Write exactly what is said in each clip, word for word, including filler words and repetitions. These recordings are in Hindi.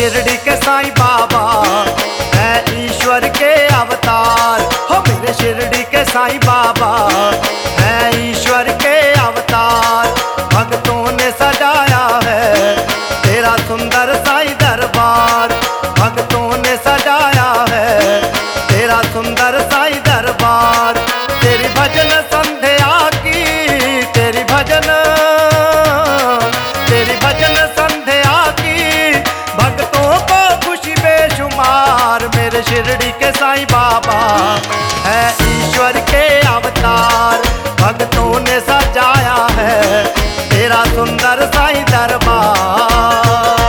शिरडी के साईं बाबा है ईश्वर के अवतार। हो मेरे शिरडी के साईं बाबा है ईश्वर के अवतार। भक्तों ने सजाया है तेरा सुंदर साईं दरबार। भक्तों ने सजाया है तेरा सुंदर साईं दरबार। तेरी भजन संध्या की तेरी भजन तेरी भजन संध्या की भक्तों को खुशी बेशुमार। मेरे शिरडी के साईं बाबा है ईश्वर के अवतार। भक्तों ने सजाया है तेरा सुंदर साईं दरबार।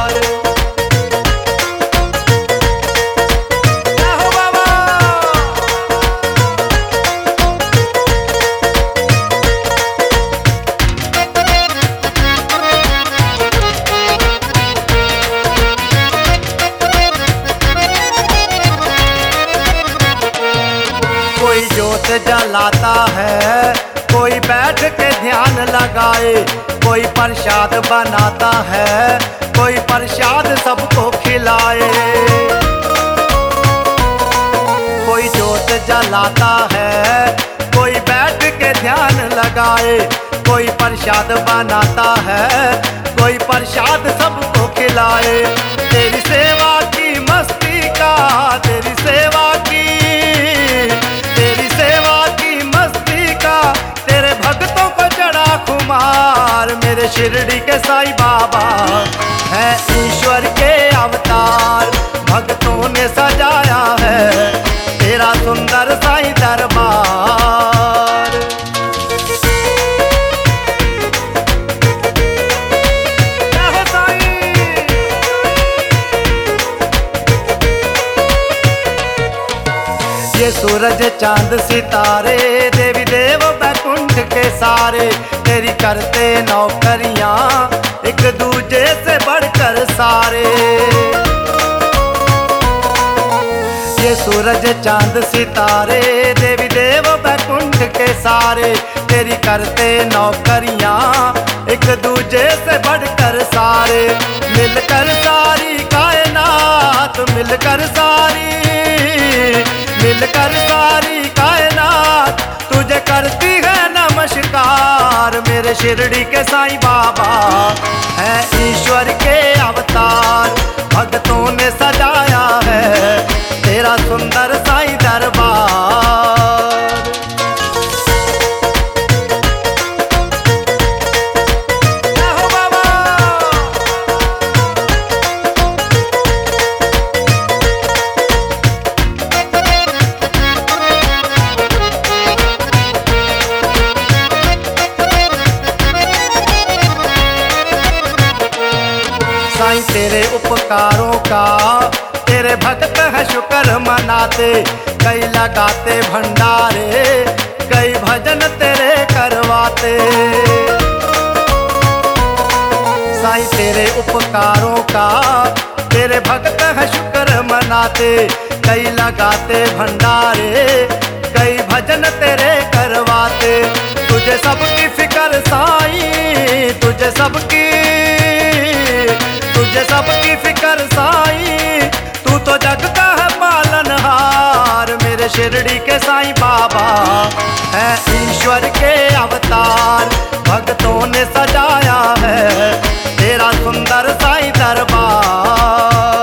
कोई जोत जलाता है, कोई बैठ के ध्यान लगाए, कोई प्रसाद बनाता है, कोई प्रसाद सबको खिलाए। कोई जोत जलाता है, कोई बैठ के ध्यान लगाए, कोई प्रसाद बनाता है, कोई प्रसाद सबको खिलाए। तेरी सेवा की मस्ती का तेरी सेवा की तेरी सेवा की मस्ती का तेरे भक्तों को चढ़ा खुमार। मेरे शिरडी के साईं बाबा है ईश्वर के अवतार। भक्तों ने सजाया है तेरा सुंदर साईं दरबार। ये सूरज चांद सितारे देवी देव बैकुंठ के सारे तेरी करते नौकरियां एक दूजे से बढ़कर सारे। ये सूरज चांद सितारे देवी देव बैकुंठ के सारे तेरी करते नौकरियां एक दूजे से बढ़कर सारे। मिलकर सारी कायनात मिलकर सारी मिलकर सारी कायनात तुझे करती है नमस्कार। मेरे शिरडी के साईं बाबा है ईश्वर के अवतार। भक्तों ने सजाया है तेरा सुंदर साईं दरबार। साईं तेरे उपकारों का तेरे भक्त है शुक्र मनाते। कई लगाते भंडारे कई भजन तेरे करवाते। साईं तेरे उपकारों का तेरे भक्त है शुक्र मनाते। कई लगाते भंडारे कई भजन तेरे करवाते। तुझे सबकी फिक्र साईं तुझे सबकी तुझे सबकी फिक्र साईं तू तो जग का है पालनहार। मेरे शिरडी के साईं बाबा है ईश्वर के अवतार। भक्तों ने सजाया है तेरा सुंदर साईं दरबार।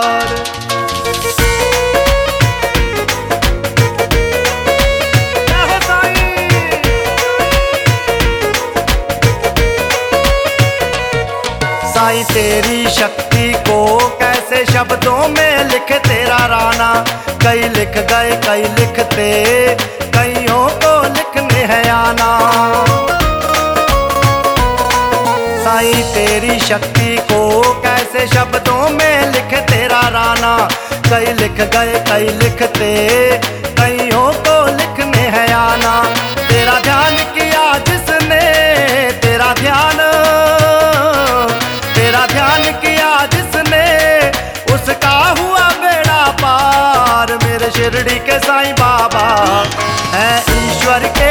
साईं तेरी शक्ति को कैसे शब्दों में लिख तेरा राना। कई लिख गए कई लिखते कईयों को लिखने है आना। साईं तेरी शक्ति को कैसे शब्दों में लिख तेरा राना। कई लिख गए कई लिखते कईयों को लिखने है आना। तेरा ध्यान किया जिसने तेरा ध्यान तेरा ध्यान किया जिसने उसका हुआ बेड़ा पार। मेरे शिरडी के साईं बाबा है ईश्वर के